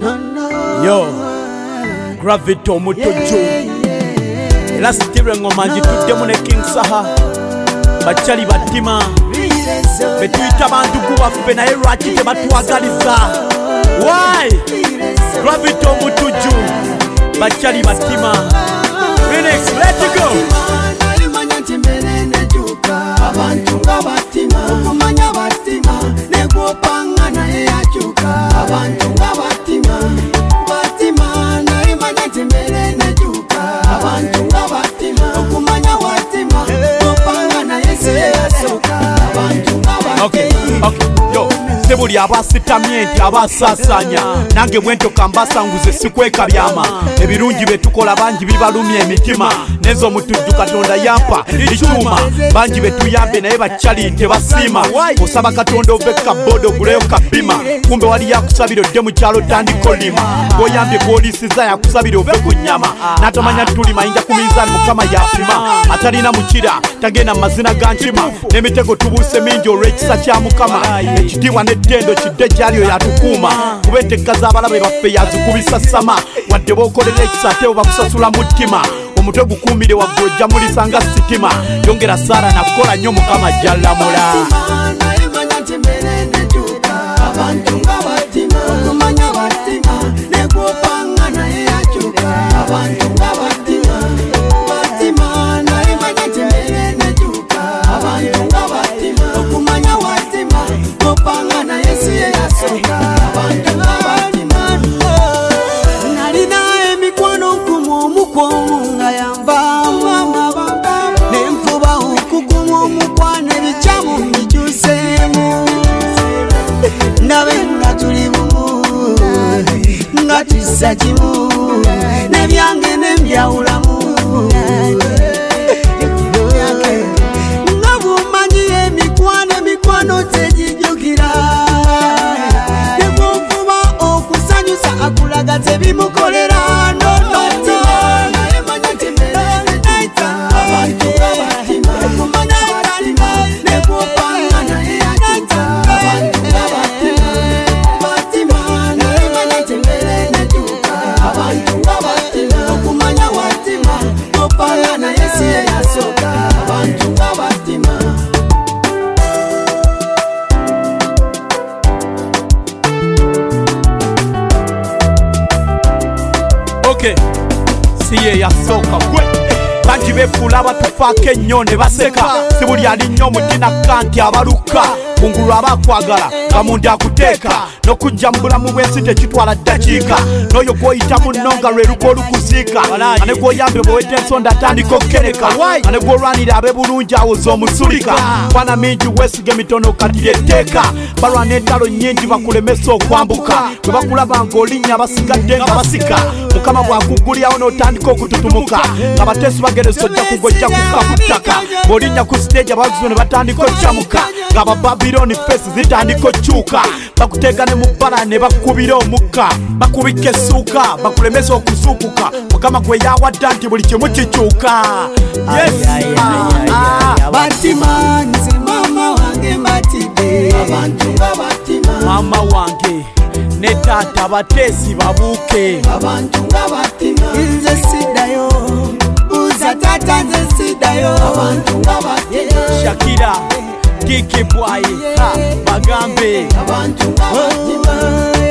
Yo, Gravity Omutojo era Steve Ngoma njituddemu ne King Saha bachali batima betuyita bantu kubaffe naye lwaki tebatwagaliza. Why? Gravity Omutojo bachali batima Phoenix, let it go. Abantu nga batima okumanya batima negopanga naye yakyuka. Abantu nga batima batima naye manya tembere nekyuka. Abantu nga batima okumanya watima negopanga naye siye yasoka. Abantu nga batima. Okay, yo sebuli abasitamye nti abasasanya nange mwentoka mbasanguze sikweka byama ebirungi betukola bangi bibalumya emitima nezo mutujju Katonda yampa ichuma bangi betuyambe naye bachali tebasiima osaba Katonda oveka bodo guleyo kabima kumbe wali yakusabira odde mu kyalo tandikolima goyambye golisiza yakusabira ove ku nnyama natamanya tuli mayinja ku minzaani mukama yapima atalina mukira tagenda mazina ga nkima n'emitego tubuuse mingi olw'ekisa kya mukama ekitiibwa n'ettendo kidde gyaliyo yatukuuma kuba entegeka z'abalabe baffe yazikubisa sama wadde bookolera ekisa ate bakusasula mutima omutwe gukuumire waggulu ojja mulisanga sitima yongera Saara nakola nnyo mukama jjallamula. Abantu nga batima okumanya batima negopanga naye yakyuka. Abantu nga batima batima naye manya tembere nekyuka. Abantu nga batima okumanya watima gopanga naye siye yasoka. Abantu nga batima nalina emikwano nkumu omukwomu nga yanvaamu nenfuba okukumu omukwano ebikyamu mbikyuseemu nabe nga tuli bumu nga tussa kimu nebyange nembyawulamu nga bumanyi emikwano tegijjukira nebwokuba okusanyusa akulaga tebimukolera nonoto. Abantu nga batima okumanya batima negopanga naye yakyuka. Abantu nga batima batima naye manya tembere nekyuka. Abantu nga batima okumanya watima gopanga naye siye yasoka. Abantu nga batima. Okay, siye yasoka gwe bangi befuula abatufaako ennyo ne baseka si buli alinnyo omutina kanti abaluka kungulu abakwagala nga munda akuteeka n'okujja mu bulamu bw'ensi tekitwala ddakiika n'oyo gw'oyita munno nga lwe lugo olukuziika ane gw'oyambe bwewedde ensonda atandika okukereka ane gw'olwanira abe bulungi awoza omusulika fana mingi weesiga emitono kati lyetteeka balwana entalo nnyingi bakulemesa okwambuka bwe bakulaba ng'olinnya basigadde nga basika mukama bw'akugulyawo n'otandika okututumuka nga bateesi bageresa ojja kugojja kukka ku ttaka bw'olinnya ku siteegi abavuzi ne batandika okyamuka ng'abababirooni feesi zitandika okyuka bakuteega ne mu bbala ne bakubira omukka bakubika essuuka bakulemesa okuzuukuka mukama gwe yawadda nti buli kimu kikyuka. Batima nze mama wange mbatidde. Abantu nga batima mama wange ne taata bateesi babuuke. Abantu nga batima nze siddayo buuza taata nze siddayo. Abantu nga batima Shakira Kiki Bwayi bagambe. Abantu nga batima